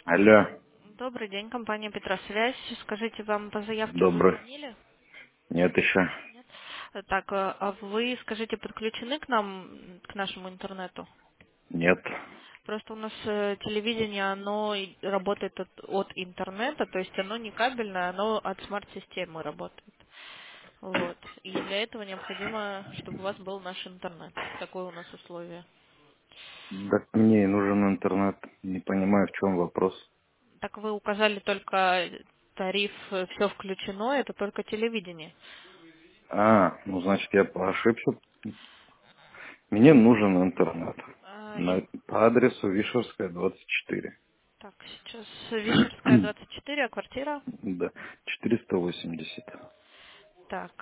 Алло, Добрый день, компания Петросвязь. Скажите, вам по заявке уже добрый. звонили? Нет еще. Нет? Так, а вы, скажите, подключены к нам, к нашему интернету? Нет. Просто у нас телевидение, оно работает от интернета, то есть оно не кабельное, оно от смарт-системы работает. Вот. И для этого необходимо, чтобы у вас был наш интернет. Такое у нас условие. Так мне и нужен интернет. Не понимаю, в чем вопрос. Так вы указали только тариф, все включено, это только телевидение. Ну значит я ошибся. Мне нужен интернет. А, По адресу Вишерская, 24. Так, сейчас Вишерская, 24, а квартира? Да, 480. Так,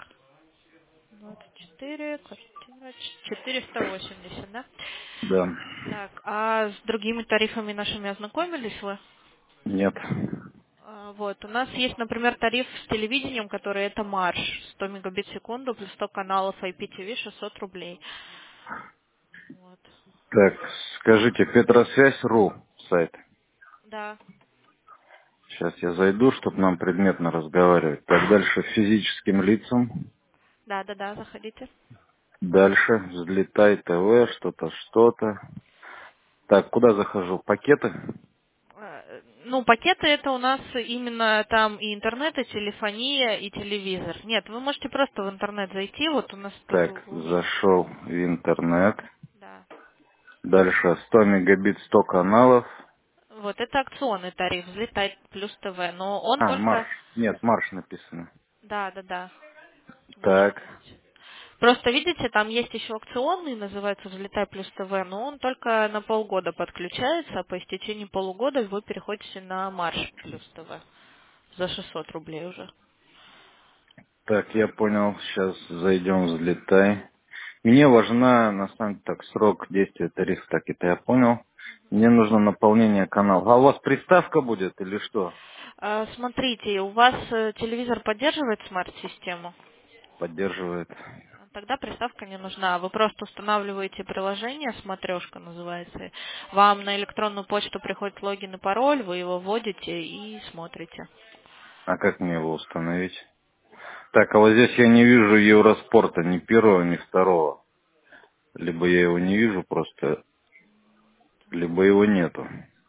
24, квартира 480, да? Да. Так, а с другими тарифами нашими ознакомились вы? Нет. Вот, у нас есть, например, тариф с телевидением, который это марш, 100 мегабит в секунду, плюс 100 каналов IPTV, 600 рублей. Вот. Так, скажите, Петросвязь.ру сайт. Да, Сейчас я зайду, чтобы нам предметно разговаривать. Так, дальше физическим лицам. да, заходите. Дальше взлетай ТВ, что-то, что-то. Так, куда захожу? Пакеты? Ну, пакеты это у нас именно там и интернет, и телефония, и телевизор. Нет, вы можете просто в интернет зайти, вот у нас тут Так, в уме. зашел в интернет. Да. Дальше 100 мегабит, 100 каналов. Вот это акционный тариф, взлетает плюс ТВ, но он Марш. только... Нет, марш написано. Да, марш Так. есть. Просто видите, там есть еще акционный, называется «Взлетай плюс ТВ», но он только на полгода подключается, а по истечении полугода вы переходите на марш плюс ТВ за 600 рублей уже. Так, я понял. Сейчас зайдем, взлетай. Мне важна, на самом деле, так, срок действия тарифа, так это я понял. Мне нужно наполнение канала. А у вас приставка будет или что? Смотрите, у вас телевизор поддерживает смарт-систему? Поддерживает. Тогда приставка не нужна. Вы просто устанавливаете приложение, смотрешка называется. Вам на электронную почту приходит логин и пароль, вы его вводите и смотрите. А как мне его установить? Так, а вот здесь я не вижу Евроспорта, ни первого, ни второго. Либо я его не вижу просто, либо его нету.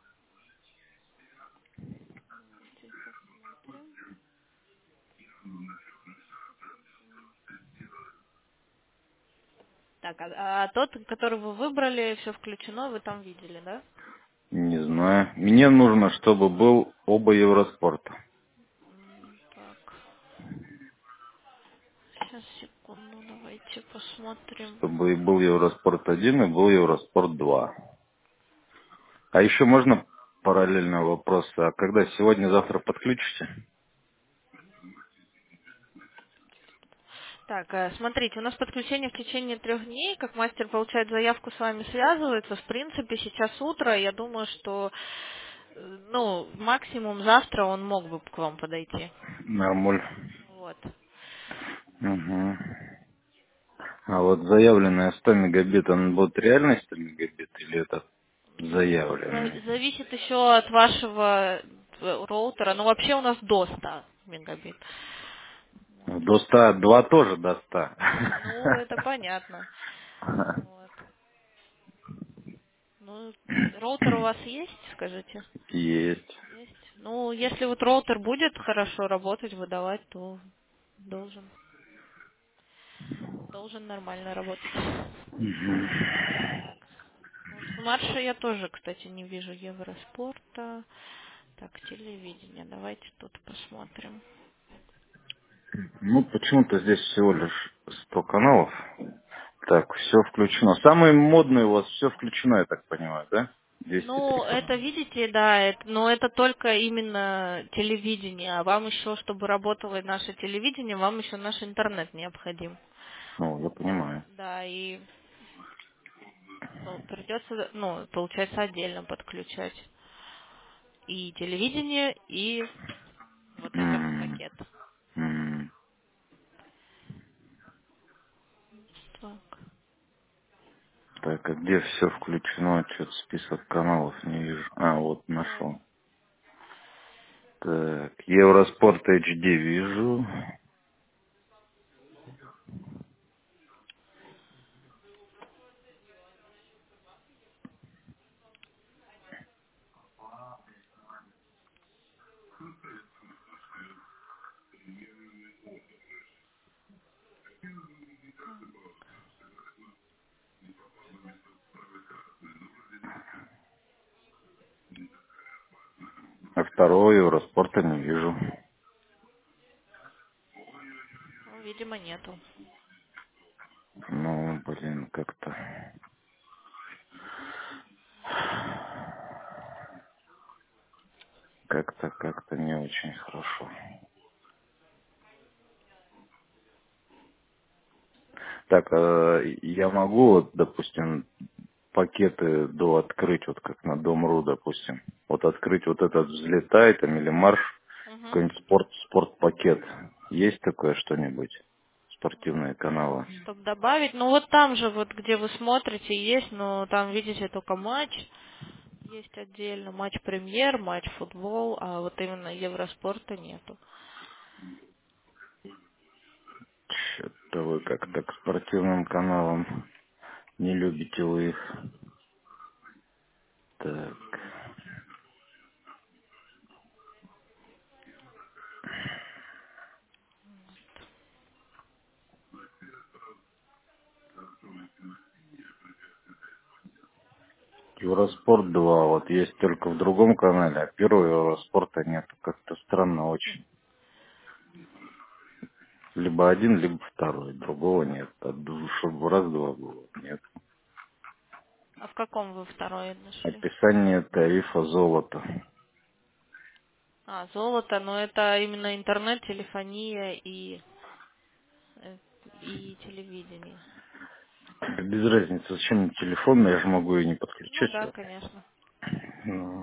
Давайте посмотрим. Так, а тот, который вы выбрали, все включено, вы там видели, да? Не знаю. Мне нужно, чтобы был оба Евроспорта. Так, сейчас, секунду, давайте посмотрим. Чтобы и был Евроспорт 1 и был Евроспорт 2. А еще можно параллельно вопрос. А когда сегодня-завтра подключите? Так, смотрите, у нас подключение в течение 3 дней, как мастер получает заявку, с вами связывается. В принципе, сейчас утро, я думаю, что, ну, максимум завтра он мог бы к вам подойти. Нормуль. Вот. Угу. А вот заявленная 100 мегабит, он будет реально 100 мегабит или это Ну, заявленный? зависит еще от вашего роутера. Ну, вообще у нас до 100 мегабит. Вот. До 100, 2 тоже до 100. Ну, это понятно. Вот. Ну, роутер у вас есть, скажите? Есть. Есть. Ну, если вот роутер будет хорошо работать, выдавать, то должен. Должен нормально работать. Так. Ну, с марша я тоже, кстати, не вижу Евроспорта. Так, телевидение. Давайте тут посмотрим. Ну, почему-то здесь всего лишь 100 каналов. Так, все включено. Самые модные у вас все включено, я так понимаю, да? 200-300. Ну, это, видите, да, но это только именно телевидение. А вам еще, чтобы работало наше телевидение, вам еще наш интернет необходим. Ну, я понимаю. Да, и придется, ну, получается, отдельно подключать и телевидение, и вот этот М, пакет. м. Так. Так, а где все включено? Что-то список каналов не вижу. А, вот Ну, нашел. Так, Евроспорт HD вижу. А второго Евроспорта не вижу. Ну, видимо, нету. Ну, блин, как-то не очень хорошо. Так, я могу, вот, допустим, пакеты до открыть, вот как на Дом.ру, допустим. Вот открыть вот этот взлетай там или марш, Угу. какой-нибудь спортпакет. Есть такое что-нибудь? Спортивные каналы. Чтобы добавить, ну вот там же, вот где вы смотрите, есть, но там видите только матч. Есть отдельно матч премьер, матч футбол, а вот именно Евроспорта нету. Что-то вы как-то к спортивным каналам не любите вы их. Так. Евроспорт 2, вот есть только в другом канале, а первого Евроспорта нет. Как-то странно очень. Либо один, либо второй. Другого нет. Чтобы раз-два было. Нет. А в каком вы второй нашли? Описание тарифа золота. А, золото, но это именно интернет, телефония э, и телевидение. Да без разницы, зачем мне телефон, я же могу и не Ну подключать да, его. конечно. Ну,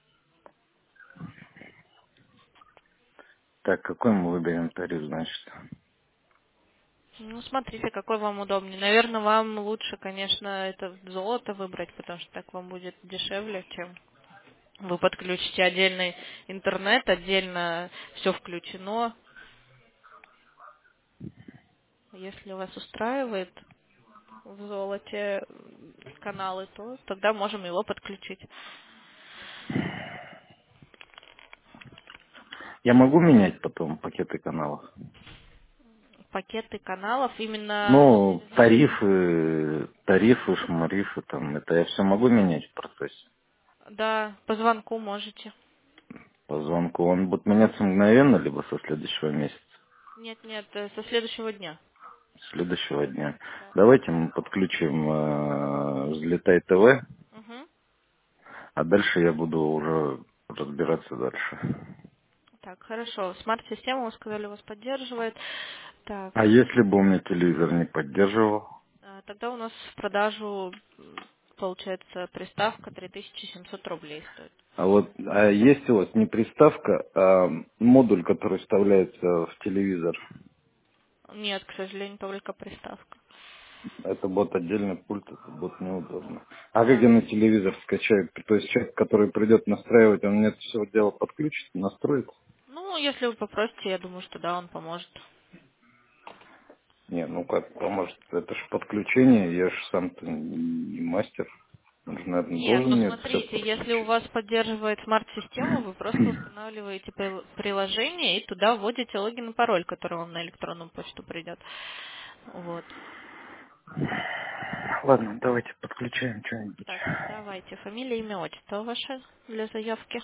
так, какой мы выберем тариф, значит? Ну, смотрите, какой вам удобнее. Наверное, вам лучше, конечно, это золото выбрать, потому что так вам будет дешевле, чем вы подключите отдельный интернет, отдельно все включено. Если вас устраивает в золоте каналы, то тогда можем его подключить. Я могу менять потом пакеты каналов? Пакеты каналов именно Ну, через интернет. тарифы, шмарифы, там, это я все могу менять в процессе? Да, по звонку можете. По звонку. Он будет меняться мгновенно, либо со следующего месяца, Нет, нет, со следующего дня. с следующего дня. Да. Давайте мы подключим «Взлетай ТВ», Угу. а дальше я буду уже разбираться дальше. Так, хорошо. Смарт-система, вы сказали, вас поддерживает. Так, А если бы у меня телевизор не поддерживал? тогда у нас в продажу получается приставка 3700 рублей стоит. А есть у вас не приставка, а модуль, который вставляется в телевизор? Нет, к сожалению, только приставка. Это будет отдельный пульт, это будет неудобно. А как Да. я на телевизор скачаю? То есть человек, который придет настраивать, он мне это все дело подключит, настроит? Ну, если вы попросите, я думаю, что да, он поможет. Не, ну как поможет? Это же подключение, я же сам-то не мастер. Он же, наверное, Нет, должен ну мне это все смотрите, если у подключить. вас поддерживает смарт-систему, вы просто устанавливаете приложение и туда вводите логин и пароль, который вам на электронную почту придет. Вот. Ладно, давайте подключаем что-нибудь. Так, давайте. Фамилия, имя, отчество ваше для заявки.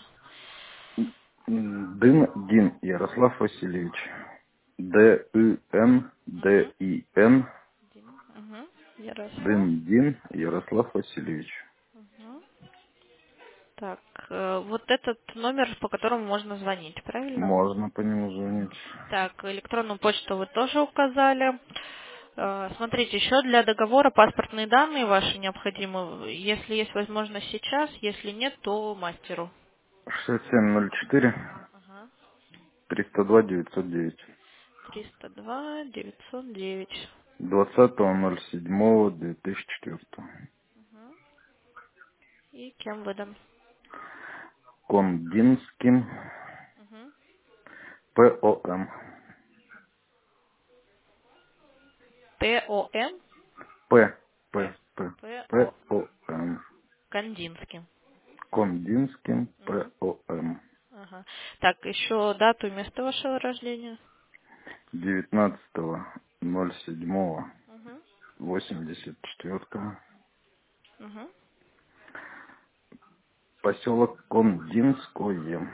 Дин Ярослав Васильевич. Дин, Угу. Дин, Угу. Ярослав. Дин Ярослав Васильевич. Угу. Так, вот этот номер, по которому можно звонить, правильно? Можно по нему звонить. Так, электронную почту вы тоже указали. Смотрите, еще для договора паспортные данные ваши необходимы. Если есть возможность сейчас, если нет, то мастеру. 6704 Ага. 302 909. 302-909. 20.07.2004. Угу. И кем выдан? Кондинским ПОМ. ТОМ? П. П. П. П. ПО. ПОМ. Кандинским. Кондинским Мгм. ПОМ. Ага. Так, еще дату и место вашего рождения. 19.07. Угу. 84. Угу. Поселок Кондинское.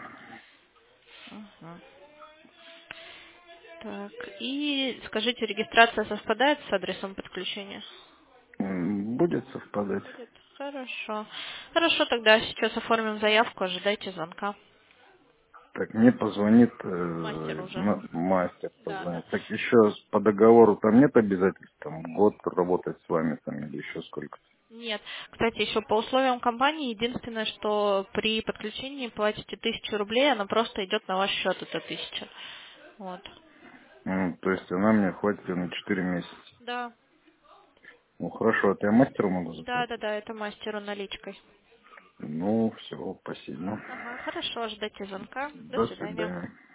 Угу. Так, и скажите, регистрация совпадает с адресом подключения? Будет совпадать. Будет. Хорошо. Хорошо, тогда сейчас оформим заявку, ожидайте звонка. Так, мне позвонит Мастер уже. мастер Да, да. позвонит. Так еще по договору там нет обязательств, там год работать с вами там или еще сколько? Нет. Кстати, еще по условиям компании, единственное, что при подключении платите 1000 рублей, она просто идет на ваш счет, эта 1000. Вот. То есть она мне хватит на 4 месяца. Да. Ну хорошо, это я мастеру могу Да, да, заплатить. да, это мастеру наличкой. Ну, все, спасибо. Ага, хорошо, ждите звонка. До До свидания. свидания.